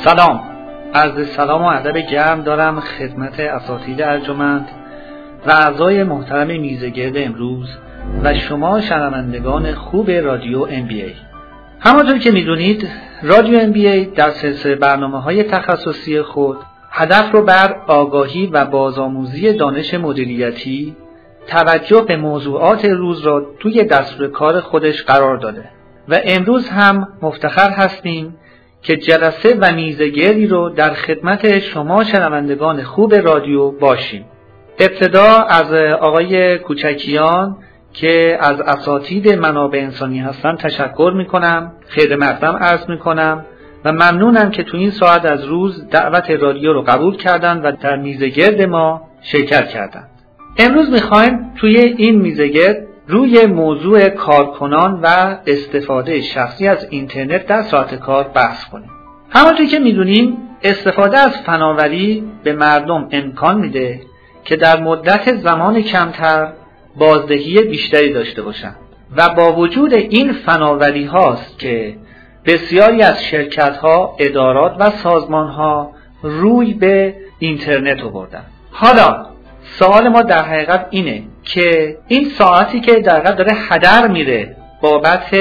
سلام، عرض سلام و ادب گرم دارم خدمت اساتید ارجمند و اعضای محترم میزگرد امروز و شما شنوندگان خوب رادیو MBA. همانطور که میدونید رادیو MBA در سلسله برنامه‌های تخصصی خود هدف رو بر آگاهی و بازآموزی دانش مدیریتی، توجه به موضوعات روز را توی دستور کار خودش قرار داده و امروز هم مفتخر هستیم که جلسه و میزگردی رو در خدمت شما شنوندگان خوب رادیو باشیم. ابتدا از آقای کوچکیان که از اساتید منابع انسانی هستن تشکر میکنم، خیر مقدم عرض میکنم و ممنونم که تو این ساعت از روز دعوت رادیو رو قبول کردن و در میزگرد ما شرکت کردن. امروز میخوایم توی این میزگرد روی موضوع کارکنان و استفاده شخصی از اینترنت در ساعت کار بحث کنیم. همونطور که میدونیم استفاده از فناوری به مردم امکان میده که در مدت زمان کمتر بازدهی بیشتری داشته باشند و با وجود این فناوری هاست که بسیاری از شرکت ها، ادارات و سازمان ها روی به اینترنت آوردن. حالا سوال ما در حقیقت اینه که این ساعتی که در حقیقت داره هدر میره بابت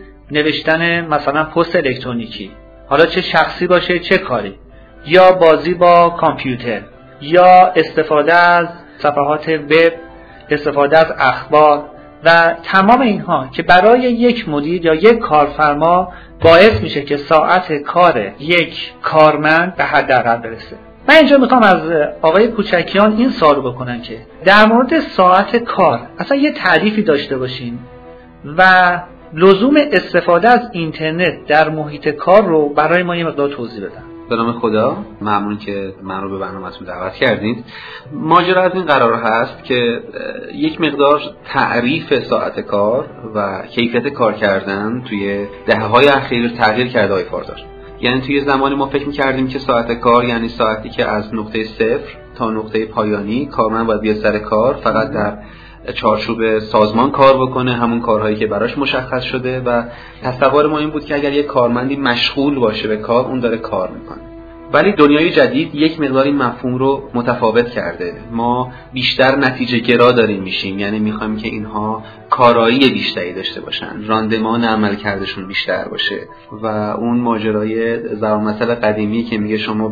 نوشتن مثلا پست الکترونیکی، حالا چه شخصی باشه چه کاری، یا بازی با کامپیوتر، یا استفاده از صفحات وب، استفاده از اخبار و تمام اینها که برای یک مدیر یا یک کارفرما باعث میشه که ساعت کار یک کارمند به حداقل برسه. من اینجا میخوام از آقای کوچکیان این سوال بکنم که در مورد ساعت کار اصلا یه تعریفی داشته باشین و لزوم استفاده از اینترنت در محیط کار رو برای ما یه مقدار توضیح بدن. به نام خدا، ممنون که من رو به برنامه‌تون دعوت کردید. ماجرا از این قرار هست که یک مقدار تعریف ساعت کار و کیفیت کار کردن توی دهه‌های اخیر تغییر کرده آقای فاردار. یعنی توی زمانی ما فکر می‌کردیم که ساعت کار یعنی ساعتی که از نقطه صفر تا نقطه پایانی کارمند باید بیاد سر کار، فقط در چارچوب سازمان کار بکنه، همون کارهایی که براش مشخص شده و تصور ما این بود که اگر یک کارمندی مشغول باشه به کار اون داره کار میکنه. ولی دنیای جدید یک مقدار این مفهوم رو متفاوت کرده. ما بیشتر نتیجه گرا داریم میشیم، یعنی میخوایم که اینها کارایی بیشتری داشته باشن، راندمان عمل کردشون بیشتر باشه و اون ماجرای ضرب المثل قدیمی که میگه شما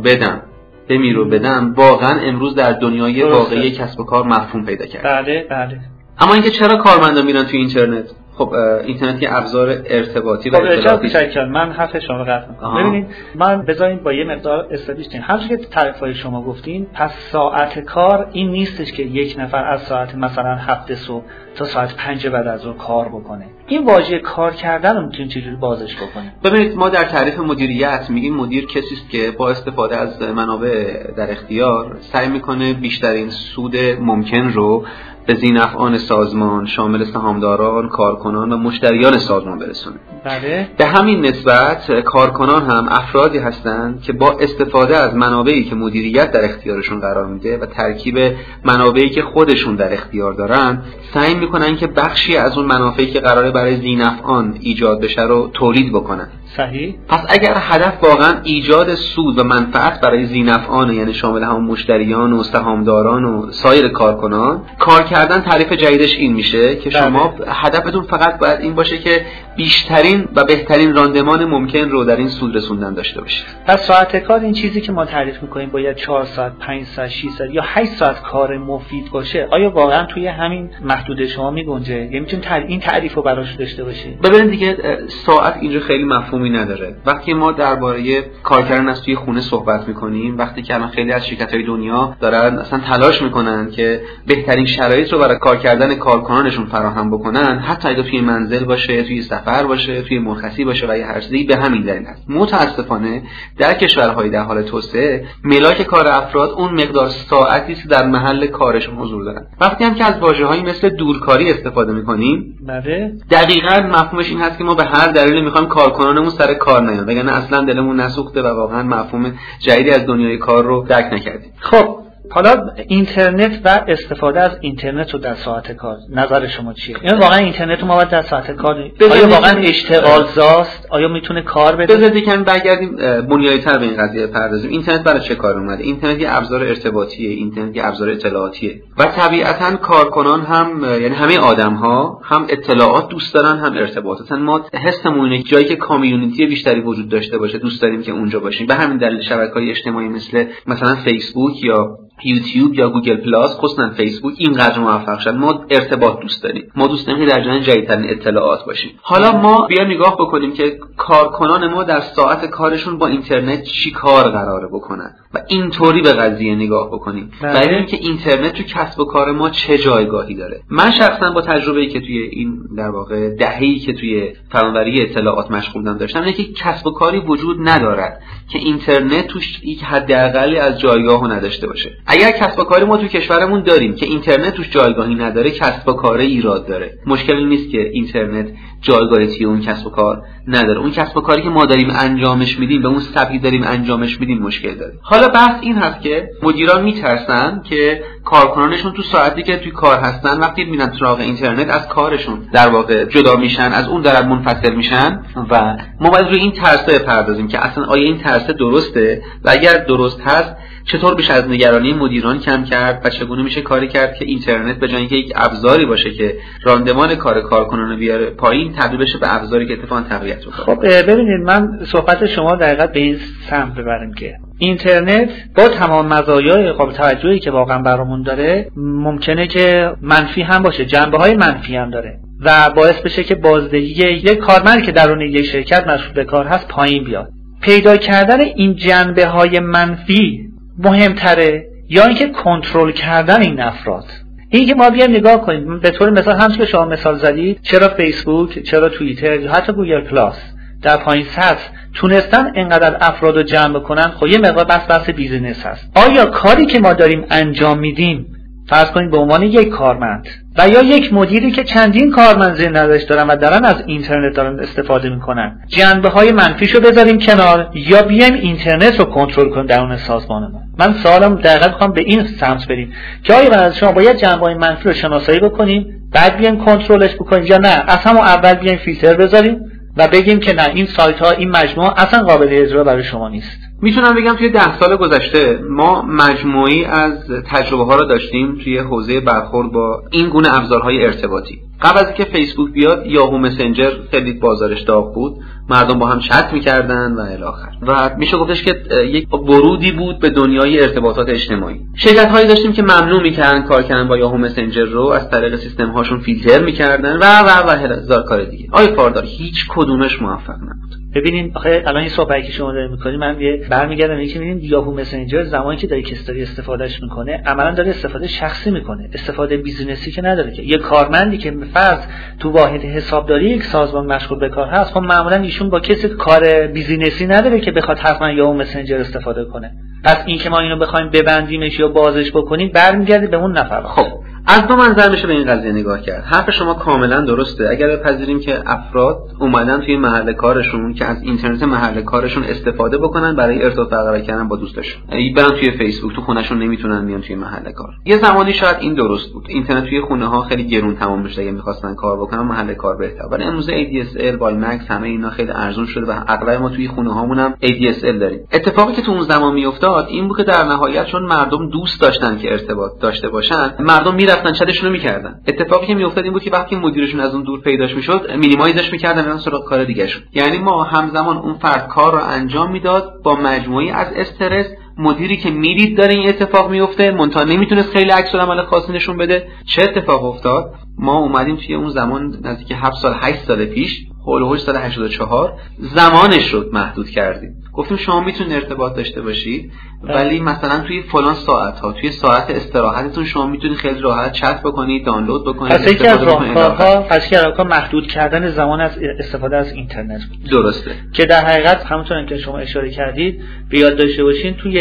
بدم واقعا امروز در دنیای واقعی کسب و کار مفهوم پیدا کرده. بله. اما اینکه چرا کارمندا میرن تو اینترنت؟ خب اینترنت یه ابزار ارتباطی و اطلاعاتی. من حرف شما رو قطع می‌کنم. ببینید من بذارین با یه مقدار استاتیستیک همونجوری که تعریفای شما گفتین، پس ساعت کار این نیستش که یک نفر از ساعت مثلا 7 صبح تا ساعت 5 بعد از ظهر کار بکنه. این واژه کار کردن رو میتونیم چجوری بازش بکنیم؟ ببینید ما در تعریف مدیریت میگیم مدیر کسی است که با استفاده از منابع در اختیار سعی میکنه بیشترین سود ممکن رو به ذی‌نفعان سازمان شامل سهامداران، کارکنان و مشتریان سازمان برسونه. بله. به همین نسبت کارکنان هم افرادی هستند که با استفاده از منابعی که مدیریت در اختیارشون قرار میده و ترکیب منابعی که خودشون در اختیار دارن سعی میکنن که بخشی از اون منافعی که قراره برای ذی‌نفعان ایجاد بشه رو تولید بکنن. صحیح. پس اگر هدف واقعا ایجاد سود و منفعت برای ذی‌نفعان، یعنی شامل هم مشتریان و سهامداران و سایر کارکنان، کار کردن تعریف جدیدش این میشه که شما هدفتون فقط باید این باشه که بیشترین و بهترین راندمان ممکن رو در این سود رسوندن داشته باشید. پس ساعت کار این چیزی که ما تعریف میکنیم باید 4 ساعت، 5 ساعت، 6 ساعت یا 8 ساعت کار مفید باشه. آیا واقعا توی همین محدوده شما میگنجه؟ یعنی میتونید این تعریف رو براش داشته باشید؟ ببینید دیگه ساعت اینجا خیلی مفهومی نداره. وقتی ما درباره کار کردن از توی خونه صحبت میکنیم، وقتی که الان خیلی از شرکت‌های دنیا دارن اصلا تلاش میکنن که بهترین شرایط رو برای کار کردن کارکنانشون فراهم بکنن، حتی اگه توی منزل باشه، توی سفر باشه، توی مرخصی باشه و یا هر چیزی، به همین دلیل است. متاسفانه در کشورهای در حال توسعه ملاک کار افراد اون مقدار ساعتی است در محل کارشون حضور دارن. وقتی هم که از واژه‌هایی مثل دورکاری استفاده می‌کنیم، بله، دقیقاً مفهومش این هست که ما به هر دلیلی می‌خوایم کارکنانمون سر کار نیان، وگرنه اصلا دلمون نسوخته و واقعاً مفهوم جدیدی از دنیای کار رو درک نکردیم. خب حالا اینترنت و استفاده از اینترنت رو در ساعت کار نظر شما چیه؟ یعنی واقعا اینترنت رو ما باید در ساعت کار آیا واقعا اشتغال زاست؟ آیا میتونه کار بده؟ بذارید یکم برگردیم بنیادی‌تر به این قضیه بپردازیم. اینترنت برای چه کار اومده؟ اینترنت یه ابزار ارتباطیه، اینترنت یه ابزار اطلاعاتیه و طبیعتاً کارکنان هم یعنی همه آدم‌ها هم اطلاعات دوست دارن هم ارتباط. اصلا ما حسمون اینه جایی که کامیونیتی بیشتری وجود داشته باشه دوست داریم که اونجا باشیم. به همین دلیل شبکه‌های اجتماعی مثلا فیسبوک یا یوتیوب یا گوگل پلاس، خصوصا فیسبوک اینقدر موفق شد. ما ارتباط دوست داریم، ما دوست داریم که در جریان جدیدترین اطلاعات باشیم. حالا ما بیا نگاه بکنیم که کارکنان ما در ساعت کارشون با اینترنت چی کار قراره بکنن و اینطوری به قضیه نگاه بکنیم و ببینیم که اینترنت تو کسب و کار ما چه جایگاهی داره. من شخصا با تجربه‌ای که توی این در واقع دهه‌ای که توی فناوری اطلاعات مشغول داشتم اینه که کسب و کاری وجود ندارد که اینترنت توش یک حداقلی از جایگاهو نداشته باشه. اگر کسب و کاری ما تو کشورمون داریم که اینترنت توش جایگاهی نداره، کسب و کار ایراد داره. مشکلی نیست که اینترنت جایگاهی توی اون کسب و کار نداره. اون کسب و کاری که ما داریم انجامش میدیم، به اون سبکی داریم انجامش میدیم مشکل داره. حالا بحث این هست که مدیران میترسن که کارکنانشون تو ساعتی که توی کار هستن وقتی میرن سراغ اینترنت از کارشون در واقع جدا میشن، از اون دارن منفصل میشن و ما باید روی این ترسا بپردازیم که اصلا آیا این ترس درسته و اگر درست هست چطور بشه از نگرانی مدیران کم کرد و چگونه میشه کاری کرد که اینترنت به جای اینکه یک ابزاری باشه که راندمان کار کارکنان بیاره پایین، تبدیل بشه به ابزاری که اتفاقا تقویت رو کنه. خب ببینید، من صحبت شما دقیقاً به این سمت ببرم که اینترنت با تمام مزایای قابل توجهی که واقعا برامون داره ممکنه که منفی هم باشه، جنبه‌های منفی هم داره و باعث بشه که بازدهی یک کارمند که درون یک شرکت مشغول به کار هست پایین بیاد. پیدا کردن این جنبه‌های منفی مهمتره یا اینکه کنترل کردن این افراد؟ این که ما بیایم نگاه کنیم به طور مثال همچون که شما مثال زدید، چرا فیسبوک، چرا توییتر یا حتی گوگل پلاس در پایین سطح تونستن اینقدر افراد رو جمع کنن؟ خب یه مقدار بحث بیزینس هست. آیا کاری که ما داریم انجام میدیم، فرض کنید به عنوان یک کارمند و یا یک مدیری که چندین کارمند زیر نظرش دارن و دارن از اینترنت دارن استفاده میکنن، جنبه‌های منفیشو بذاریم کنار یا بیایم اینترنت رو کنترل کنیم درون سازمان ما؟ من سوالم دقیقاً میخوام به این سمت بریم که آیا از شما باید جنبه‌های منفی رو شناسایی بکنیم بعد بیایم کنترلش بکنیم یا نه از همون اول بیایم فیلتر بذاریم و بگیم که نه این سایت ها، این مجموعه اصلا قابل اجرا برای شما نیست؟ میتونم بگم توی 10 سال گذشته ما مجموعی از تجربه ها رو داشتیم توی حوزه برخورد با این گونه ابزارهای ارتباطی. قبل از اینکه فیسبوک بیاد، یاهو مسنجر خیلی بازارش داغ بود، مردم با هم چت میکردن و الی آخر و میشه گفتش که یک ورودی بود به دنیای ارتباطات اجتماعی. شرکت‌هایی داشتیم که ممنوع میکردن کار کردن با یاهو مسنجر رو، از طریق سیستم هاشون فیلتر میکردن و هزار کار دیگه. آیا فاردار هیچ کدومش موفق نبود. ببینین آخه الان این صحبتی که شما دارید می‌کنید من برمیگردم اینکه می‌بینید یاهو مسنجر زمانی که داره کسی استفادهش میکنه عملاً داره استفاده شخصی میکنه، استفاده بیزینسی که نداره. که یه کارمندی که فرض تو واحد حسابداری یک سازمان مشغول به کار هست، خب معمولاً ایشون با کسی کار بیزینسی نداره که بخواد حتما یاهو مسنجر استفاده کنه. پس این که ما اینو بخوایم ببندیمش یا بازش بکنیم برمیگرده به اون نفر. خب از دو منظر میشه به این قضیه نگاه کرد. حرف شما کاملا درسته. اگر بپذیریم که افراد اومدن توی محل کارشون که از اینترنت محل کارشون استفاده بکنن برای ارتباط برقرار کردن با دوستاشون، برن توی فیسبوک، تو خونهشون نمیتونن بیان توی محل کار. یه زمانی شاید این درست بود، اینترنت توی خونه ها خیلی گرون تمام میشه اگه می‌خواستن کار بکنن، محل کار بهتر. ولی امروز ADSL، WiMAX، همه اینا خیلی ارزون شده و اغلب ما توی خونه هامون هم ADSL داریم. اتفاقی که تو اون زمان میافتاد این بود که در نهایت چون مردم دوست داشتن که ارتباط داشته باشن، مردم میرفتن چتشون رو میکردن. اتفاقی که میافتاد این بود که وقتی مدیرشون از اون دور پیداش میشد، مینیمایزش میکردن، برن سراغ کار دیگه شون. یعنی ما همزمان اون فرد کار رو انجام میداد با مجموعی از استرس. مدیری که میدید داره این اتفاق میفته، منتها نمیتونست خیلی عکس العمل خاصی نشون بده. چه اتفاق افتاد؟ ما اومدیم توی اون زمان نزدیک 7 سال 8 سال پیش، هولوش سال 84 زمانش رو محدود کردیم. گفتیم شما میتونید ارتباط داشته باشید ولی مثلا توی فلان ساعت ها، توی ساعت استراحتتون شما میتونید خیلی راحت چت بکنید، دانلود بکنید. پس یکی از راهکارها محدود کردن زمان از استفاده از اینترنت بود. درسته. که در حقیقت همونطور که شما اشاره کردید به یاد داشته باشین توی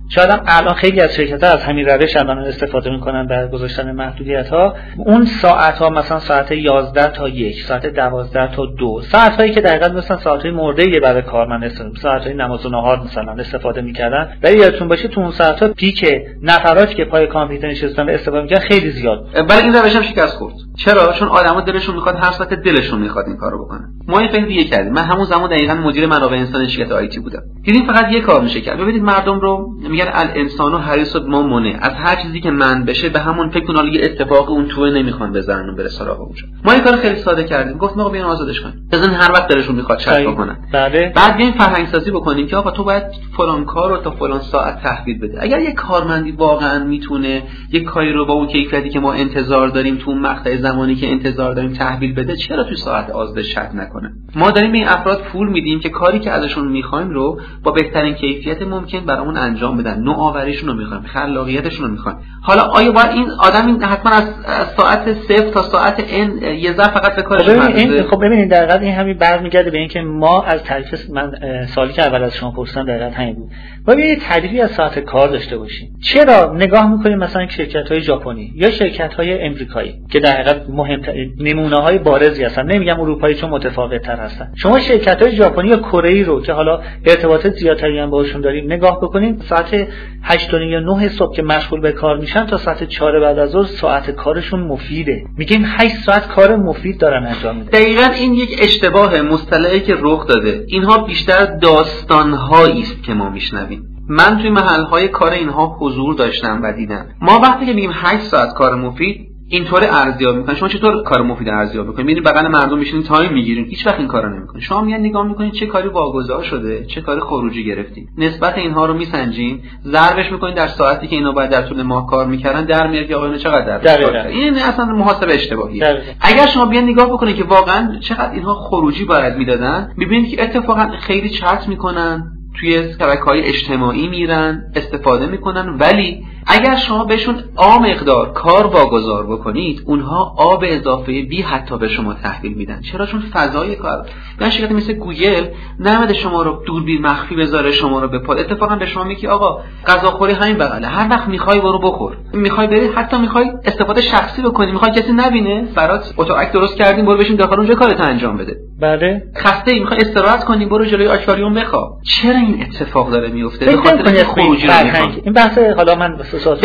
شاید هم الان خیلی از شرکت‌ها از همین روش الان استفاده می‌کنن برای گذاشتن محدودیت‌ها. اون ساعت‌ها مثلا ساعت 11 تا 1، ساعت 12 تا 2، ساعت‌هایی که دقیقاً مثلا ساعت‌های مرده‌ای برای کارمند استفاده، ساعت‌های نماز و نهار مثلا استفاده می‌کردن. ولی یادتون باشه تو اون ساعت‌ها پیک نفراتی که پای کامپیوتر نشستن و استفاده می‌کردن خیلی زیاد. ولی این روش هم شکست خورد. چرا؟ چون آدما دلشون می‌خواد هر ساعت دلشون می‌خواد این کارو بکنن. ما این خیلی دیگه کردیم. من همون زمان دقیقاً مدیر منابع انسانی شرکت آیتی بودم. دیدیم فقط یه کار میشه کرد. ببینید مردم رو میگن الانسانو حریص ما منه، از هر چیزی که من بشه به همون فکر کنن یه اتفاق اون توه نمیخوان بزنن و بره سراغ اونجا. ما این کار خیلی ساده کردیم. گفتم آقا بیان آزادش کنیم. بزن هر وقت دلشون میخواد چت بکنن. بله. بعد بیاین فرهنگ سازی بکنیم که آقا تو باید فلان کار رو تا فلان ساعت تحویل بده. اگر یه کارمندی واقعا میتونه یه کاری رو با اون کیفیتی که ما انتظار داریم تو مقطع زمانی که انتظار داریم تحویل بده، چرا تو ساعت آزادش چت نکنه؟ ما داریم به این افراد پول میدیم که کاری که ازشون میخوایم رو با بهترین کیفیت ممکن برامون انجام بدن. نوآوریشون رو میخوایم، خلاقیتشون رو میخوایم. حالا آیا باید این آدم این حتما از ساعت 0 تا ساعت n یه ذره فقط به کارش پردازه؟ خب ببینید دقیقاً این همین برمیگرده به اینکه ما از تعریف من سوالی که اول از شما پرسیدم دقیقاً همین بود. ما یه تعریفی از ساعت کار داشته باشیم. چرا نگاه میکنیم مثلا شرکت‌های ژاپنی یا شرکت‌های آمریکایی که در حقیقت مهمترین نمونه‌های بارزی هستن، نمیگم اروپایی چون متفاوت‌تر هستن، شما شرکت‌های ژاپنی یا کره‌ای رو که حالا ارتباطات زیادتری هم باهاشون داریم نگاه بکنیم، ساعت 8 یا 9 صبح که مشغول به کار میشن تا ساعت 4 بعد از ظهر ساعت کارشون مفیده. میگیم 8 ساعت کار مفید دارن انجام میدن. دقیقاً این یک اشتباه مصطلحی که رخ داده. اینها بیشتر داستان‌هایی است که ما میشنویم. من توی محل‌های کار اینها حضور داشتم و دیدم. ما وقتی که میگیم 8 ساعت کار مفید اینطور ارزیابی میکنن. شما چطور کار مفید ارزیابی میکنید؟ میرین بغل مردم میشینین تایم میگیرین، هیچ وقت این کارو نمیکنین. شما میان نگاه میکنین چه کاری واگذار شده، چه کاری خروجی گرفتین، نسبت اینها رو میسنجین، ضربش میکنین در ساعتی که اینا باید در طول ماه کار میکردن، در میاد که آقا اینا چقدر در این اصلا محاسبه اشتباهیه. اگر شما بیان نگاه بکنید که واقعا چقدر اینها خروجی باید میدادن، میبینید که اتفاقا خیلی چت میکنن، توی شبکه‌های اجتماعی میرن، استفاده میکنن، ولی اگر شما بهشون مقدار کار واگذار بکنید، اونها آب اضافه بی حتی به شما تحویل میدن. چرا؟ چون فضای کار، یعنی شرکت مثل گوگل نمیده شما رو دوربین مخفی بذاره شما رو بپاد. اتفاقا به شما میگه آقا غذاخوری همین بغله، هر وقت میخوای برو بخور، میخوای بری، حتی میخوای استفاده شخصی بکنی، میخوای کسی نبینه، برات اتوماتیک درست کردیم، برو بشین داخل اونجا کارت انجام بده. بله. خسته میخوای استراحت کنی، برو جلوی آکواریوم بخواب. چرا این اتفاق داره میفته؟ به خاطر خروجی این بحث حالا من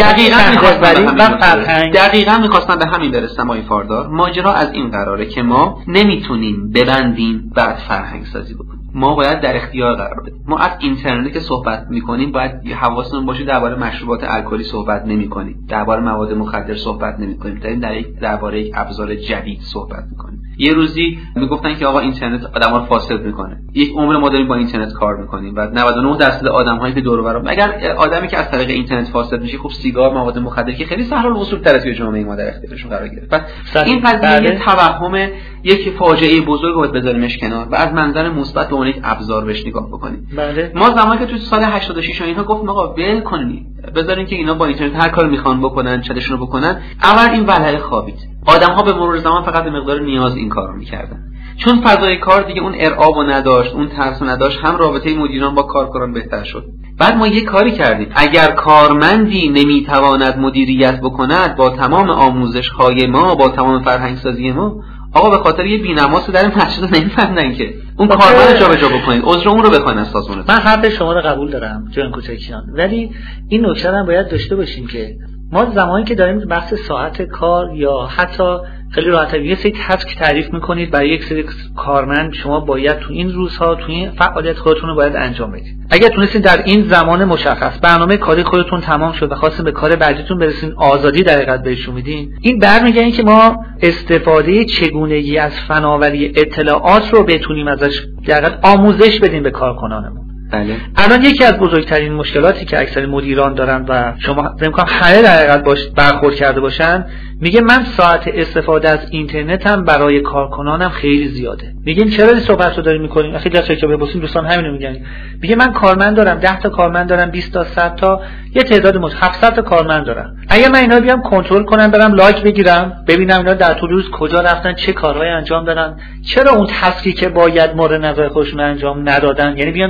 دقیقاً می‌خواستم به همین برسم آقای فاردار. ماجرا از این قراره که ما نمیتونیم ببندیم بعد فرهنگ سازی بکنیم. ما باید در اختیار قرار بدیم. ما از اینترنت که صحبت می‌کنیم باید حواسمون باشه درباره مشروبات الکلی صحبت نمی‌کنیم، درباره مواد مخدر صحبت نمی‌کنیم، درباره یک ابزار جدید صحبت می‌کنیم. یه روزی میگفتن که آقا اینترنت آدم‌ها رو فاسد می‌کنه. یک عمر ما داریم با اینترنت کار می‌کنیم و 99% آدم‌هایی که دور و برم، اگر آدمی که از طریق اینترنت فاسد میشه، خب سیگار، مواد مخدر که خیلی سهل الوصول تر توی جامعه ما در اختیارشون قرار گرفت. پس این قضیه توهم یک فاجعه بزرگ رو بذاریمش کنار و از منظر مثبت به اون یک ابزار بهش نگاه بکنیم. بله. ما زمانی که تو سال 86 اینها گفتیم آقا ول کنید، بذارین که اینا با اینترنت هر کاری میخوان بکنن، چتشون رو بکنن. اول این ولعه خوابید. آدم‌ها به مرور زمان فقط به مقدار نیاز این کارو می‌کردن. چون فضای کار دیگه اون ارعاب نداشت، اون ترس نداشت، هم رابطه مدیران با کارکنان بهتر شد. بعد ما یه کاری کردیم. اگر کارمندی نمیتواند مدیریت بکند با تمام آموزش‌های ما، با تمام فرهنگ‌سازی ما، آقا به خاطر یه بی‌نماس در مسجد نمی‌فهمن که اون کارمند جابجا بکنید، عذر اون رو بخواین از سازمان. من حرف شما رو قبول دارم جان کوچکیان، ولی این نکته هم باید داشته باشیم که ما زمانی که داریم بحث ساعت کار یا حتی خیلی راحت یه سری تسک تعریف میکنید برای یک سری کارمند، شما باید تو این روزها تو این فعالیت خودتون رو باید انجام بدید. اگر تونستین در این زمان مشخص برنامه کاری خودتون تمام شد و خواستین به کار بعدیتون برسین، آزادی در حقیقت بهشون میدین، این برمیگردین که ما استفاده چگونگی از فناوری اطلاعات رو بتونیم ازش در حقیقت آموزش بدیم به کارکنانمون. بله. الان یکی از بزرگترین مشکلاتی که اکثر مدیران دارن و شما امکان همه در حقیقت برخورد کرده باشن، میگه من ساعت استفاده از اینترنتم برای کارکنانم خیلی زیاده. میگیم چرا این صحبت رو داریم میکنیم؟ خیلی از شرکت‌ها بپرسین دوستان همینو میگن. میگه من کارمند دارم، 10 تا کارمند دارم، 20 تا 100 تا، یه تعداد 700 تا کارمند دارم. اگه من اینا بیام کنترل کنم، برم لایک بگیرم، ببینم اینا در طول روز کجا رفتن، چه کارهایی انجام دادن، چرا اون تسکی که باید مورد نظر خودشون انجام ندادن، یعنی بیام در حقیقت یه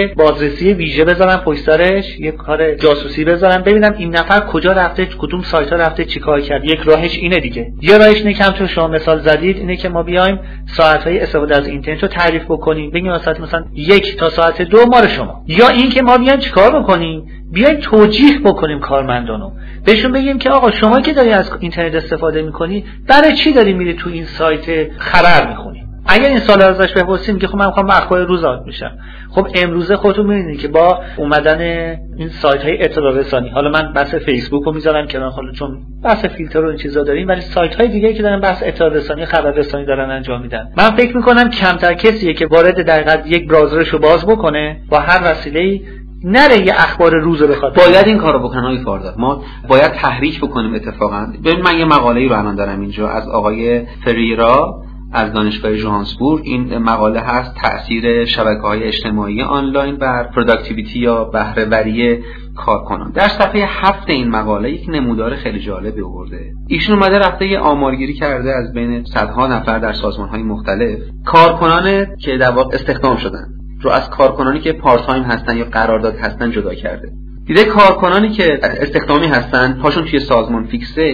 یه بازرسی ویژه بذارن پشت سرش، یه کار جاسوسی بذارن ببینن این نفر کجا رفته، کدوم سایت ها رفته، چیکار کرد. یک راهش اینه دیگه. یه راهش اینه که همونطور شما مثال زدید اینه که ما بیایم ساعت‌های استفاده از اینترنت رو تعریف بکنیم، بگیم مثلا 1 تا ساعت 2 مال شما. یا این که ما بیایم چیکار بکنیم، بیایم توجیه بکنیم کارمندانو، بهشون بگیم که آقا شما که داری از اینترنت استفاده می‌کنی برای چی داری میری تو این سایت خبر می‌خونی؟ اگر این سوال ازش بپرسیم که خب من می‌خوام اخبار روز آمد میشم، خب امروزه خودتون می‌بینید که با اومدن این سایت‌های اطلاع رسانی، حالا من بحث فیسبوک رو می‌ذارم کنار، حالا چون بحث فیلتر و این چیزا داریم، ولی سایت‌های دیگه که دارن بحث اطلاع رسانی، خبر رسانی دارن انجام میدن، من فکر می‌کنم کمتر کسیه که وارد دقیقاً یک براوزرشو باز بکنه با هر وسیله‌ای نره یه اخبار روز رو بخواد. باید این کارو بکنن آقای فاردار. ما باید تحریک بکنیم. اتفاقا ببین من یه مقاله‌ای رو الان دارم اینجا از آقای فریرا از دانشگاه جوهانسبورگ. این مقاله هست تأثیر شبکه‌های اجتماعی آنلاین بر پروداکتیویتی یا بهره‌وری کارکنان. در صفحه 7 این مقاله یک نمودار خیلی جالبی آورده. ایشون اومده رفته یه آمارگیری کرده از بین صدها نفر در سازمان‌های مختلف کارکنان که در واقع استخدام شدن رو از کارکنانی که پارت تایم هستن یا قرارداد هستن جدا کرده. دیده کارکنانی که استخدامی هستن پاشون توی سازمان فیکسه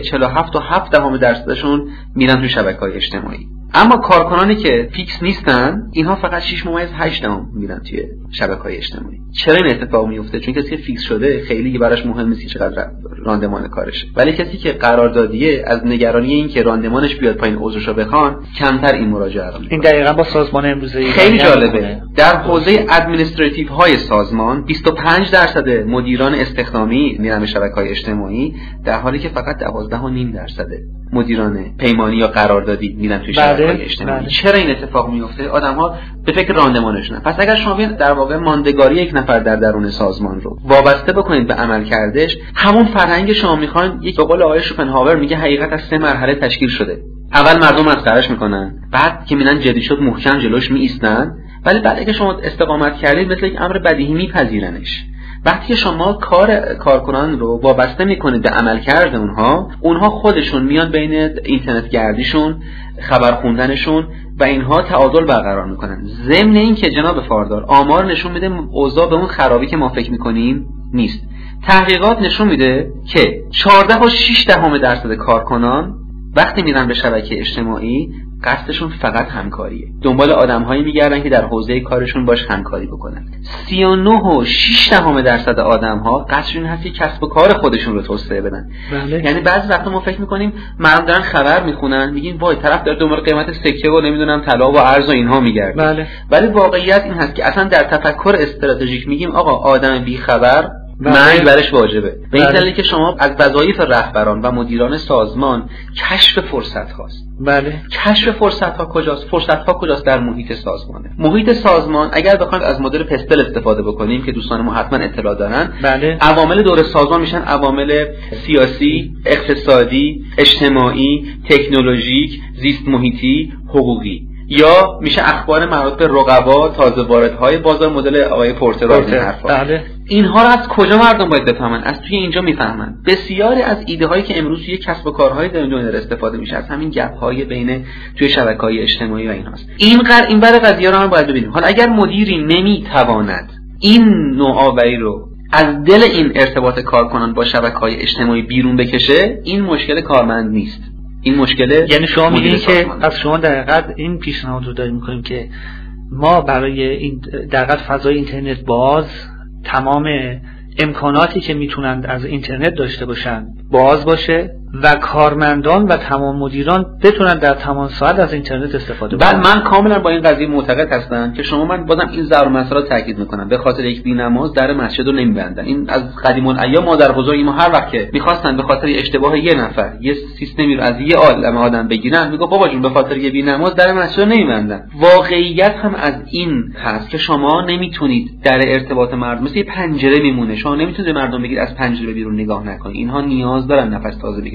47.7% میرن توی شبکه‌های اجتماعی. اما کارکنانی که فیکس نیستن اینها فقط 6.8 میرن توی شبکه‌های اجتماعی. چرا این اتفاق میفته؟ چون کسی که فیکس شده خیلی براش مهم نیست چقدر راندمان کارشه، ولی کسی که قراردادیه از نگرانی این که راندمانش بیاد پایین عذرشو بخوان کمتر این مراجعه رو. این دقیقاً با سازمان امروزه خیلی جالبه. در حوزه ادمنستراتیو های سازمان 25% مدیران استخدامی میرن به شبکه‌های اجتماعی، در حالی که فقط 12.5% مدیران پیمانی یا قراردادی میرن توی شبکه‌های اجتماعی. چرا این اتفاق میفته؟ آدم‌ها به فکر راندمانشونه. پس اگر شما در واقع ماندگاری یک نفر در درون سازمان رو وابسته بکنید به عملکردش، همون فرهنگ شما میخواین، یک به قول آقای شوپنهاور میگه حقیقت از 3 مرحله تشکیل شده. اول مردم مسخرهش میکنن، بعد که میبینن جدی شد محکم جلوش میایستن، ولی بعد اگه شما استقامت کردید مثل یک امر بدیهی میپذیرنش. وقتی که شما کارکنان رو وابسته میکنید به عملکرد اونها خودشون میان بین اینترنت گردیشون، خبر خوندنشون و اینها تعادل برقرار میکنن. ضمن این که جناب فاردار آمار نشون میده اوضاع به اون خرابی که ما فکر میکنیم نیست. تحقیقات نشون میده که 14.6% کارکنان وقتی میرن به شبکه اجتماعی قصدشون فقط همکاریه. دنبال آدم‌هایی میگردن که در حوزه کارشون باش همکاری بکنن. 39.6% آدم‌ها قصدشون هست که کسب و کار خودشون رو توسعه بدن. بله. یعنی بعضی وقتا ما فکر می‌کنیم مردم دارن خبر میخونن، میگیم وای طرف داره دنبال قیمت سکه و نمیدونم طلا و ارز و اینها میگرده. بله. ولی واقعیت این هست که اصلا در تفکر استراتژیک میگیم آقا آدم بی خبر مرگ برش واجبه. به این دلیل که شما از وظایف رهبران و مدیران سازمان کشف فرصت هاست. بله. کشف فرصت ها کجاست؟ فرصت ها کجاست؟ در محیط سازمانه. محیط سازمان اگر بخواید از مدل پستل استفاده بکنیم که دوستان ما حتما اطلاع دارن، بله. عوامل دور سازمان میشن عوامل سیاسی، اقتصادی، اجتماعی، تکنولوژیک، زیست محیطی، حقوقی، یا میشه اخبار مربوط به رقبا، تازه واردهای بازار، مدل آقای پورتر. بله. اینها رو از کجا مردم باید بفهمن؟ از توی اینجا میفهمن. بسیاری از ایده هایی که امروز توی کسب و کارهای دنیا استفاده میشه از همین گپ های بین توی شبکه‌های اجتماعی و اینهاست. این برای قضیه رو هم باید ببینیم. حالا اگر مدیری نمیتواند این نوآوری رو از دل این ارتباط کارکنان با شبکه‌های اجتماعی بیرون بکشه، این مشکل کارمند نیست. این مشکل، یعنی شما میگین که از شما دقیقاً این پیشنهاد رو داریم می‌کنیم که ما برای این دقیقاً فضای اینترنت باز، تمام امکاناتی که میتونند از اینترنت داشته باشن باز باشه و کارمندان و تمام مدیران بتونن در تمام ساعت از اینترنت استفاده کنن. بعد من کاملا با این قضیه معتقد هستم که من بازم این ضرر مسئله رو تاکید میکنم، به خاطر یک بی‌نماز در مسجد رو نمیبندن. این از قدیم الایام مادر بزرگ ما هر وقت که میخواستن به خاطر اشتباه یه نفر یه سیستمی رو از یه عالمه آدم بگیرن، میگه بابا جون به خاطر یه بی‌نماز در مسجد رو نمیبندن. واقعیت هم از این هست که شما نمیتونید در ارتباط مردم مثل پنجره میمونه، شما نمیتونید مردم بگید از پنجره بیرون نگاه نکنید. اینها نیاز دارن نفس تازه بکشن.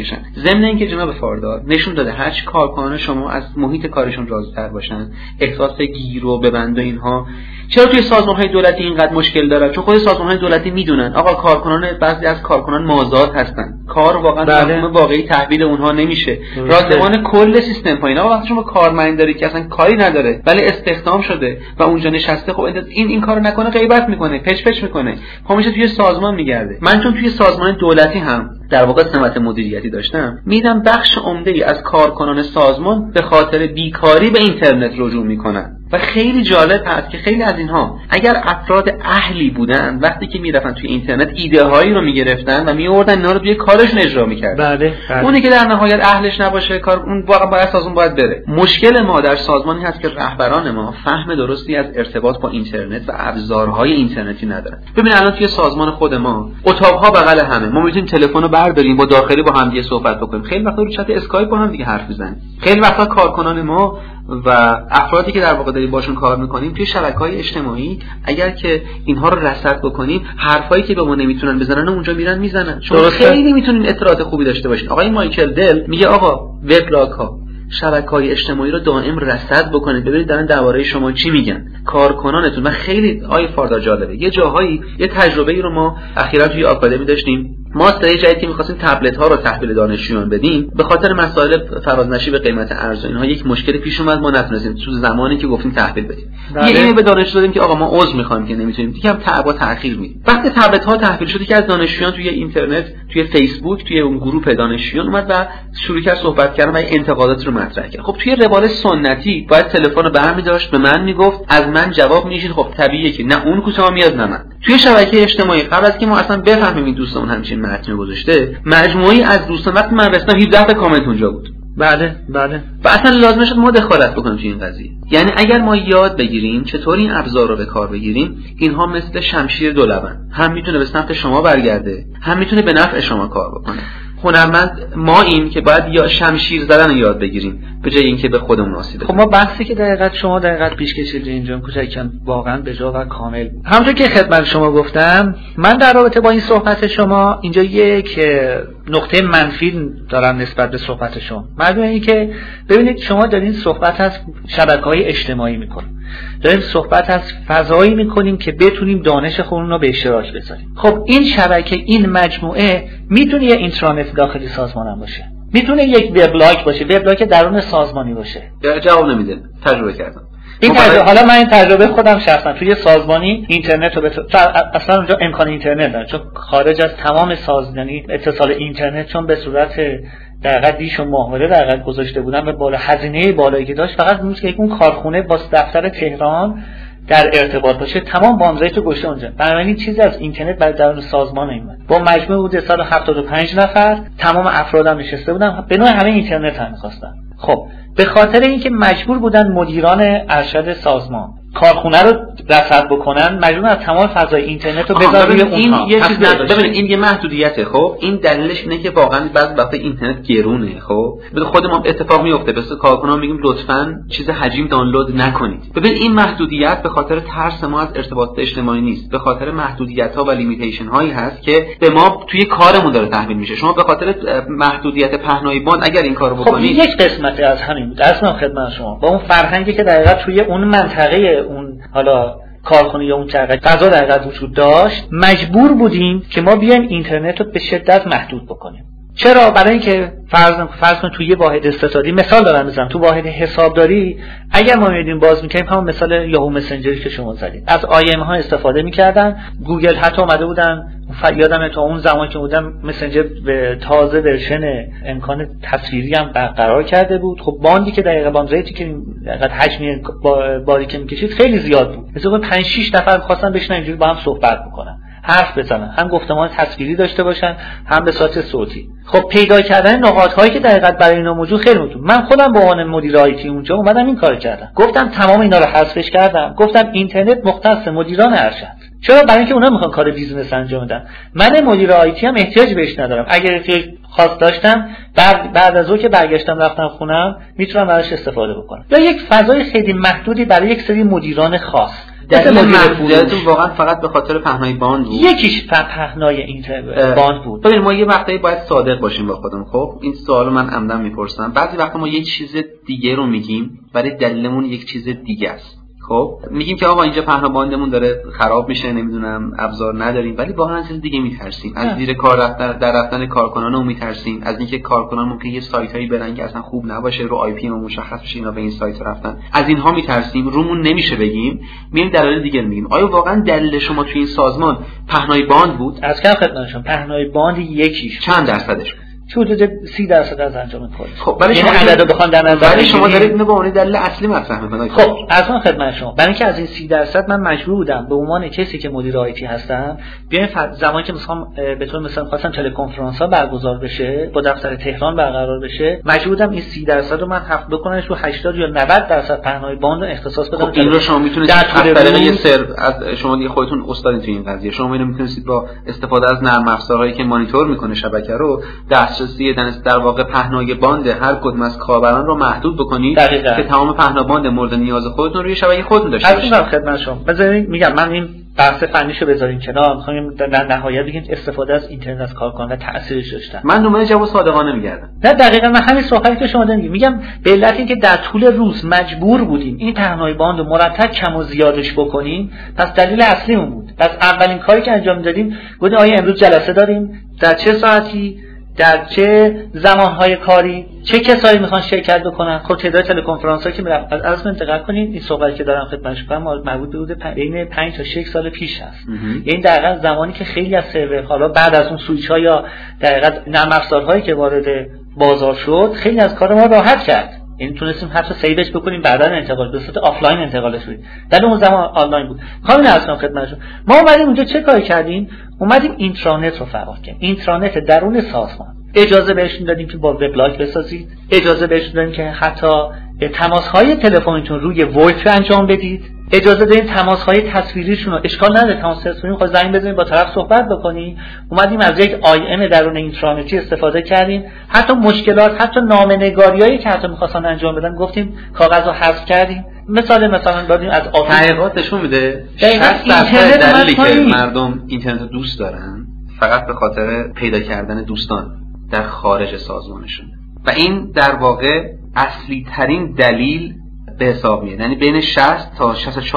میکشن. ضمن اینکه جناب فاردار نشون داده هر چی کارکنان شما از محیط کارشون راضی‌تر باشن، احساس گیر و ببند و اینها، چرا توی سازمان‌های دولتی اینقدر مشکل داره؟ چون خود سازمان‌های دولتی میدونن آقا کارکنان، بعضی از کارکنان مازاد هستن، کار واقعا مفهوم واقعی تحویل اونها نمیشه. رازمان کل سیستم پایین. آقا وقتی شما کارمند داری که اصلا کاری نداره ولی استخدام شده و اونجا نشسته، خب این کارو نکنه غیبت میکنه، پچ میکنه، همیشه توی سازمان میگرده. من چون توی سازمان دولتی هم در واقع سمت مدیریتی داشتم، میدم بخش عمده‌ای از کارکنان سازمان به خاطر بیکاری به اینترنت رجوع میکنن و خیلی جالب هست که خیلی از اینها اگر افراد اهلی بودن، وقتی که میرفتن توی اینترنت ایده هایی رو میگرفتن و میآوردن اینا رو توی کارشون اجرا میکردن. بله. اونی که در نهایت اهلش نباشه کار، اون واقعا باید سازمان باید بره. مشکل ما در سازمانی هست که رهبران ما فهم درستی از ارتباط با اینترنت و ابزارهای اینترنتی ندارن. ببین الان توی سازمان خود ما اتاق‌ها بغل همه، ما میتونیم تلفن رو برداریم با داخلی با هم دیگه صحبت بکنیم، خیلی وقتا رو چت اسکایپ با هم دیگه حرف بزنیم. خیلی وقتا کارکنان ما و افرادی که در واقع داریم باشون کار میکنیم توی شبکه‌های اجتماعی اگر که اینها رو رصد بکنیم، حرفایی که به ما نمیتونن بزنن اونجا میرن میزنن. شما خیلی میتونین اطلاعات خوبی داشته باشین. آقای مایکل دل میگه آقا وبلاگ ها، شبکه‌های اجتماعی رو دائم رصد بکنید، ببینید دارن درباره شما چی میگن کارکنانتون. و خیلی فاردار جالبه، یه جاهایی یه تجربه‌ای رو ما اخیراً توی آکادمی داشتیم. ما سری جدیدی که می‌خواستیم تبلت ها رو تحویل دانشجویان بدیم، به خاطر مسائل فرازنشیب قیمت ارز و اینها یک مشکلی پیش اومد، ما نتونستیم تو زمانی که گفتیم تحویل بدیم. یه ایمیل به دانشجو دادیم که آقا ما عذر می‌خوایم که نمیتونیم، یکم تأخیر میدیم. وقتی تبلت ها تحویل شد که از دانشجویان توی اینترنت، توی فیسبوک، توی اون گروه دانشجویان اومد و شروع کرد صحبت کردن و انتقادات رو مطرح کرد. خب توی روال سنتی باید تلفن رو برمی‌داشت به من میگفت، از من جواب می‌گیرید. خب طبیعیه که نه اون کوتاه میاد نه من. توی شبکه اجتماعی قبل از که ما اصلا بفهمیم این دوستمون همچین متن گذاشته، مجموعی از دوستان وقتی من رسیدم 17 تا کامنت اونجا بود. بله. و اصلا لازم شد ما دخالت بکنیم توی این قضیه. یعنی اگر ما یاد بگیریم چطور این ابزار رو به کار بگیریم، اینها مثل شمشیر دو لبن، هم میتونه به سمت شما برگرده، هم میتونه به نفع شما کار بکنه. هنرمند ما این که باید یا شمشیر زدن رو یاد بگیریم به جای اینکه به خودمون آسیب بزنیم. خب ما بحثی که شما دقیقاً پیش کشیدید اینجا کوچکم واقعاً به جا و کامل. همونطور که خدمت شما گفتم، من در رابطه با این صحبت شما اینجا یک نقطه منفی دارم نسبت به صحبت شما. معنی اینه که ببینید شما دارین صحبت از شبکه‌های اجتماعی میکنید، داریم صحبت از فضایی میکنیم که بتونیم دانش خودمون رو به اشتراک بذاریم. خب این شبکه، این مجموعه میتونه یه اینترنت داخلی سازمان هم باشه، میتونه یک وبلاگ باشه، وبلاگ درون سازمانی باشه. جواب نمیده. تجربه کردم. حالا من این تجربه خودم شخصا توی سازمانی اینترنت رو اصلا اونجا امکان اینترنت داره، چون خارج از تمام سازمانی اتصال اینترنت، چون به صورت دقیقاً دیش و ماهواره دقیقاً گذاشته بودن و بالا هزینه بالایی که داشت، فقط میشه که اون کارخونه با دفتر تهران در ارتباط باشه، تمام بامزایت رو گذاشته اونجا. بنابراین چیزی از اینترنت برای درون سازمان نمیاد. با مجموع حدود 175 نفر تمام افرادم نشسته بودن، به نوع همه اینترنت هم می‌خواستن. خب به خاطر اینکه مجبور بودن مدیران ارشد سازمان کارخونه رو رصد بکنن، مجبورن از تمام فضای اینترنت رو بذارن روی اونها. این یه چیز ببینید، این یه محدودیته. خب این دلیلش اینه که واقعا بعضی وقتا اینترنت گرونه. خب خود ما اتفاق میفته، بس کارکنان میگیم لطفاً چیز حجیم دانلود نکنید. ببین این محدودیت به خاطر ترس ما از ارتباط اجتماعی نیست، به خاطر محدودیت‌ها و لیمیتیشن هایی هست که به ما توی کارمون داره تحمیل میشه. شما به خاطر محدودیت پهنای باند اگر این کارو بکنید، خب یک قسمتی از همین بود. اصلا خدمت شما با اون فرهنگی که دقیقاً توی اون منطقه اون حالا کارخونه یا اون چرخه فضا دقیقاً وجود داشت، مجبور بودیم که ما بیایم اینترنت رو به شدت محدود بکنیم. چرا؟ برای اینکه فرض کن توی یه واحد استثاری، مثال دارم میزنم، تو واحد حسابداری اگر ما می‌دیم باز می‌کنیم، همون مثال یاهو مسنجری که شما زدید، از آیم ها استفاده می‌کردن. گوگل حتی اومده بودن، یادمه تا اون زمان که بودم مسنجر به تازه ورژن امکان تصویری هم برقرار کرده بود. خب باندی که دقیقاً باند ریتی که دقیقاً حجم باری که می‌کشید خیلی زیاد بود، مثلا 5-6 نفر خواستن بشینن اینجوری با هم صحبت بکنن، حرف بزنن، هم گفتمان تصویری داشته باشن، هم به صورت صوتی. خب پیدا کردن نقاط‌هایی که دقیقاً برای اینا موجود خیلی مهمه. من خودم به عنوان مدیر آیتی اونجا اومدم این کارو کردم، گفتم تمام اینا رو حذفش کردم، گفتم اینترنت مختص مدیران ارشد. چرا؟ برای اینکه اونا میخوان کار بیزینس انجام بدن. من مدیر آیتی هم احتیاج بهش ندارم. اگر احتیاج خاص داشتم بعد از اون که برگشتم رفتم خونم میتونم ازش استفاده بکنم. یا یک فضای خیلی محدودی برای یک سری مدیران خاص. دلیل محدودیتتون واقعا فقط به خاطر پهنای باند بود؟ یکیش پهنای اینتر باند بود. ببین ما یه وقتایی باید صادق باشیم با خودمون. خب این سوالو من عمدن میپرسم. بعضی وقتا ما یه چیز دیگه رو میگیم ولی دلیلمون یک چیز دیگه است. خب میگیم که آقا اینجا پهنا باندمون داره خراب میشه، نمیدونم ابزار نداریم، ولی واقعا چیز دیگه میترسیم. از زیر کار رفتن کارکنانمون میترسیم، از اینکه کارکنان ممکنه یه سایتایی برن که اصلا خوب نباشه، رو آی پی ما مشخص بشه اینا به این سایت رفتن. از اینها میترسیم، رومون نمیشه بگیم، میریم دلایل دیگه میگیم. آیا واقعا دلیل شما توی این سازمان پهنای باند بود؟ از کم خدمتشون پهنای باند یکیش چند درصدش؟ حدود 30% از انجام کار. خب برای شما عددو بخوام در نظر بگیرید، شما دارید اینو به عنوان دلیل اصلی مطرح می‌کنید. خب از من خدمت شما، برای اینکه از این 30% من مجبور بودم به عنوان کسی که مدیر آیتی هستم، بیایم زمانی که می‌خوام به طور مثلا خواستم تلکنفرانس‌ها برگزار بشه، با دفتر تهران برقرار بشه، مجبور بودم این 30% رو من حق بکنمش رو 80 یا 90% پهنای باند رو اختصاص بدم. خب این رو شما میتونید از طریق یه از شما دیگه خودتون استادین تو این قضیه، شما اینو میتونید با استفاده از نرم افزارهایی که مانیتور میکنه شبکه رو دسترسی در واقع پهنای باند هر کدوم از کاربران رو محدود بکنید که تمام پهنا باند مورد نیاز خودتون روی شبکه خودتون داشته باشید. از خدمت شما بذارید میگم من این بحث فنیشو بذاریم کنار، میخوایم در نهایت بگیم استفاده از اینترنت از کارکنان تأثیرش داشتن. من دنبال جواب صادقانه میگردم. نه دقیقاً من همین صحبتی که شما دارید میگم به علت اینکه در طول روز مجبور بودیم این پهنای باند رو مرتب کم و زیادش بکنیم، پس دلیل اصلیمون بود. پس اولین کاری که انجام دادیم گفتیم آیا امروز جلسه داریم، در چه ساعتی، در چه زمانهای کاری، چه کسایی میخوان شرکت بکنن. خب تعداد تلکنفرانس‌ها که میرم از من دقت کنید، این صحبتی که دارم خدمتتون میگم مربوط به حدود بین 5 تا 6 سال پیش هست. یعنی دقیقاً زمانی که خیلی از سرور حالا بعد از اون سوئیچ‌ها یا دقیقاً نرم افزارهایی که وارد بازار شد، خیلی از کار ما راحت کرد. یعنی تونستیم حتی سیوش بکنیم بعداً انتقال به صورت آفلاین انتقالش بدیم. در اون زمان آنلاین بود. کاملا اصلا خدمتتون ما اومدیم اونجا چه کاری کردیم؟ اومدیم اینترنت رو فعال کردیم. اینترنت درون سازمان. اجازه بهشون دادیم که با وبلاگ بسازید، اجازه بهشون دادیم که حتی تماس‌های تلفنیتون روی وایس انجام بدید، اجازه دادیم تماس‌های تصویریشون رو اشکال نداره تماس تصویری می‌خواد زنگ بزنید با طرف صحبت بکنی. اومدیم از یک آی ام درون اینترنتی استفاده کردیم. حتی مشکلات، حتی نامه‌نگاریایی که حتی می‌خواستن انجام بدن گفتیم کاغذ رو حذف کردیم. مثلا دادیم از تحقیقات نشون میده 60% دلیلی که مردم اینترنت دوست دارن فقط به خاطر پیدا کردن دوستان در خارج سازمانشون و این در واقع اصلی ترین دلیل به حساب میاد. یعنی بین 60 تا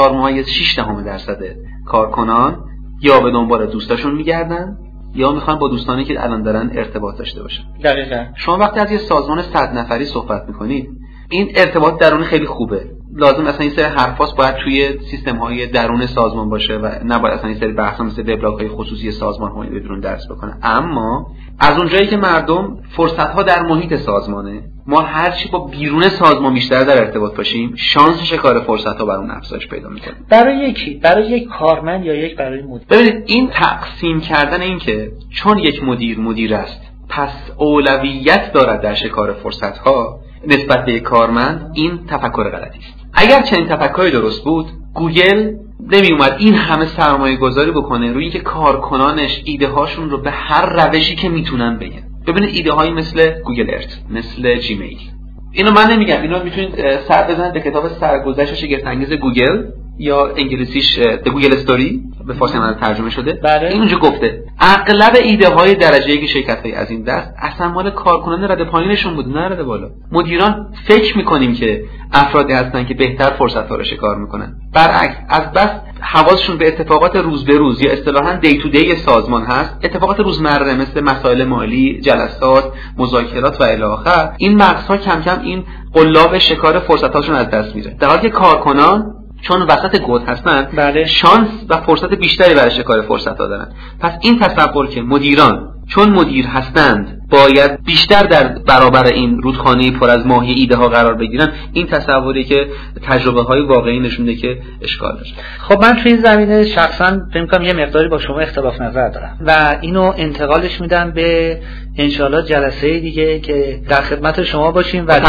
64.6% کارکنان یا به دنبال دوستاشون میگردن یا میخوان با دوستانی که الان دارن ارتباط داشته باشن. دقیقاً شما وقتی از یه سازمان 100 نفری صحبت میکنید این ارتباط درونی خیلی خوبه. لازم اصلا این سری حرفاست باید توی سیستم‌های درون سازمان باشه و نباید اصلا این سری بحثا مثل وبلاگ‌های خصوصی سازمان‌ها بدون درس بکنن. اما از اونجایی که مردم فرصت‌ها در محیط سازمانه، ما هرچی با بیرون سازمان بیشتر در ارتباط باشیم شانس شکار فرصت‌ها برامون افزایش پیدا می‌کنه. برای یک کارمند یا برای مدیر. ببینید این تقسیم کردن این که چون یک مدیر است پس اولویت دارد در شکار فرصت‌ها نسبت به کارمند، این تفکر غلطی است. اگر چنین تفکری درست بود گوگل نمی اومد این همه سرمایه گذاری بکنه روی اینکه کارکنانش ایده هاشون رو به هر روشی که میتونن بگن. ببینید ایده هایی مثل گوگل ارت، مثل جیمیل، اینو من نمیگم، اینو میتونید سر بزنید به کتاب سرگذشت شگفت انگیز گوگل یا انگلیسیش گوگل استوری به فارسی هم ترجمه شده. این اونجا گفته اغلب ایده های درجه یک شرکت‌های از این دست اصلا مال کارکنان رده پایینشون بود، نه رده بالا. مدیران فکر می‌کنیم که افرادی هستن که بهتر فرصت‌ها رو شکار می‌کنن، برعکس از بس حواسشون به اتفاقات روز به روز یا اصطلاحاً دی تو دی سازمان هست، اتفاقات روزمره مثل مسائل مالی، جلسات، مذاکرات و الی آخر، این مغزها کم کم این قلاب شکار فرصت‌هاشون از دست میره، در حالی که کارکنان چون وسط گود هستن شانس و فرصت بیشتری برای شکار فرصت‌ها دارن. پس این تصور که مدیران چون مدیر هستند باید بیشتر در برابر این رودخانه پر از ماهی ایده ها قرار بگیرن، این تصوری که تجربه های واقعی نشون میده که اشکال داره. خب من توی این زمینه شخصا فکر می‌کنم یه مقداری با شما اختلاف نظر دارم و اینو انتقالش میدم به انشالله جلسه دیگه که در خدمت شما باشیم و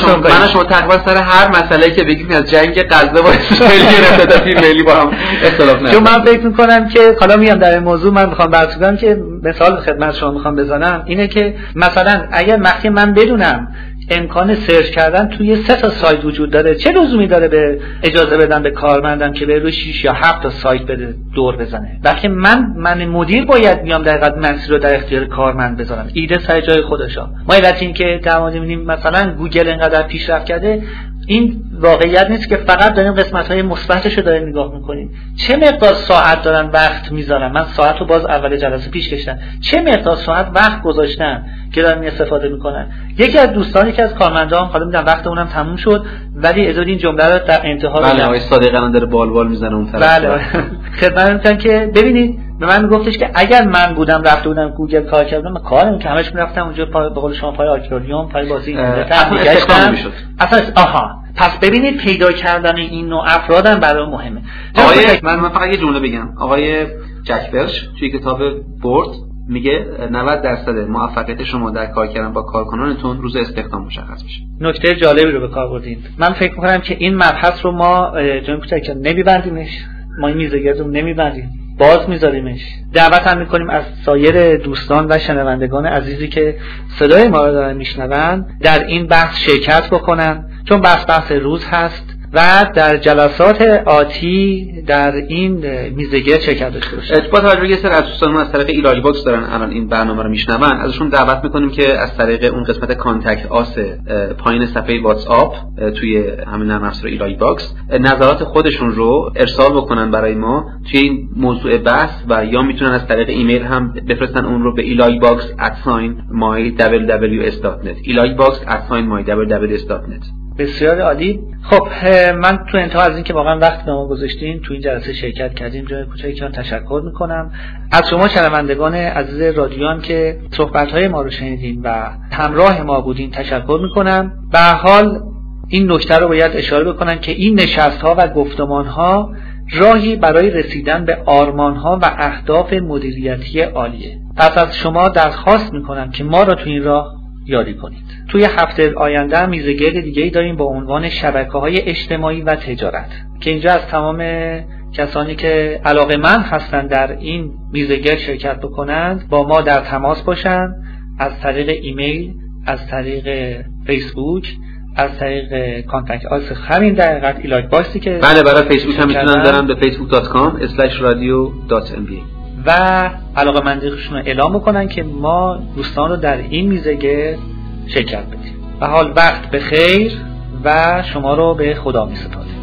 من شما تقریبا سر هر مسئله که بگیم از جنگ غزه با اسرائیل گرفته فیلمی با هم اختلاف نداریم. چون من فکر می‌کنم که حالا میام در این موضوع من می‌خوام بحث کنم که مثال خدمت شما می‌خوام بزنم اینه که مثلا اگر من بدونم امکان سرچ کردن توی 3 تا سایت وجود داره، چه لزومی داره به اجازه بدن به کارمندم که به روی 6 یا 7 تا سایت بده دور بزنه؟ بلکه من مدیر باید بیام دقیقاً مسیر رو در اختیار کارمند بذارم. ایده سر جای خودشه. ما علت این که در مورد می‌بینیم مثلا گوگل اینقدر پیشرفت کرده، این واقعیت نیست که فقط داریم قسمت‌های مثبتش رو داریم نگاه می‌کنیم. چه مقدار ساعت دارن وقت می‌ذارن؟ من ساعت رو باز اول جلسه پیش کشیدم. چه مقدار ساعت وقت گذاشتن که دارن استفاده می‌کنن؟ یکی از دوستان که از کارمندان حالا میگم وقت اونم تموم شد، ولی اجازه این جمله رو در انتها بله آقای صادقان داره بال میزنه اون طرف. بله خدمتتون که ببینید به من میگفتش که اگر من بودم رفته بودم گوگل کار کردم، من کارم که همش میرفتم اونجا به قول شما پای آکواریوم پای بازی اصلا میشد. پس ببینید پیدا کردن این نوع افرادم برای مهمه. آقای من فقط یه جمله بگم. آقای جک برش توی کتاب بورد میگه 90% موفقیت شما در کار کردن با کارکنانتون روز استخدام مشخص میشه. نکته جالبی رو به کار بردین. من فکر می‌کنم که این مبحث رو ما جناب کوچک نمی‌بندیمش، ما این میزگرد رو نمی‌بندیم، باز میذاریمش. دعوت هم میکنیم از سایر دوستان و شنوندگان عزیزی که صدای ما رو دارن میشنون در این بحث شرکت بکنن، چون بحث روز هست و در جلسات آتی در این میزگرد شرکت داشته باشید. با توجه به یه سری از دوستان ما از طریق ایلای باکس دارن الان این برنامه رو میشنون، ازشون دعوت میکنیم که از طریق اون قسمت کانتکت آس پایین صفحه واتس اپ توی همین نرم افزار ایلای باکس نظرات خودشون رو ارسال بکنن برای ما توی این موضوع بحث، و یا میتونن از طریق ایمیل هم بفرستن اون رو به elaibox@mywws.net elaibox@mywws.net. بسیار عالی. خب من تو انتها از این که واقعا وقت به ما گذاشتین تو این جلسه شرکت کردیم جای کوچیکتون تشکر میکنم. از شما شنوندگان عزیز رادیوان که صحبت‌های ما رو شنیدین و همراه ما بودین تشکر میکنم. به هر حال این نکته رو باید اشاره بکنم که این نشست‌ها و گفتمان‌ها راهی برای رسیدن به آرمان‌ها و اهداف مدیریتی عالیه. پس از شما درخواست میکنم که ما را تو این راه یاری کنید. توی هفته آینده میزگرد دیگه‌ای داریم با عنوان شبکه‌های اجتماعی و تجارت که اینجا از تمام کسانی که علاقه‌مند هستند در این میزگرد شرکت بکنند با ما در تماس باشند، از طریق ایمیل، از طریق فیسبوک، از طریق کانتکت آس همین در حقیقت ایلایت باکسی که بله برای فیسبوک هم میتونن برن به facebook.com/radio.mba و علاقه‌مندیشون رو اعلام بکنن که ما دوستان رو در این میزگرد شرکت بدیم. و حال وقت بخیر و شما رو به خدا می‌سپارم.